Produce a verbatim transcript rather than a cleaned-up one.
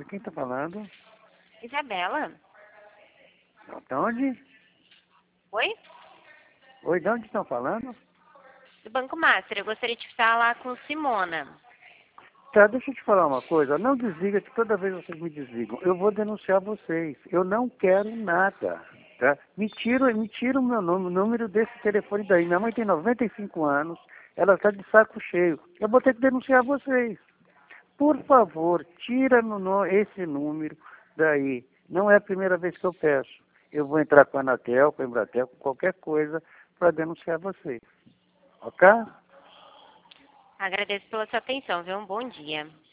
Quem tá falando? Isabela? De onde? Oi? Oi, de onde estão falando? Do Banco Master. Eu gostaria de falar com Simona. Tá, deixa eu te falar uma coisa. Não desliga, que toda vez vocês me desligam. Eu vou denunciar vocês. Eu não quero nada. Tá? Me tira, me tira o meu nome, o número desse telefone daí. Minha mãe tem noventa e cinco anos. Ela está de saco cheio. Eu vou ter que denunciar vocês. Por favor, tira no, no, esse número daí. Não é a primeira vez que eu peço. Eu vou entrar com a Anatel, com a Embratel, com qualquer coisa para denunciar vocês. Ok? Agradeço pela sua atenção, viu? Um bom dia.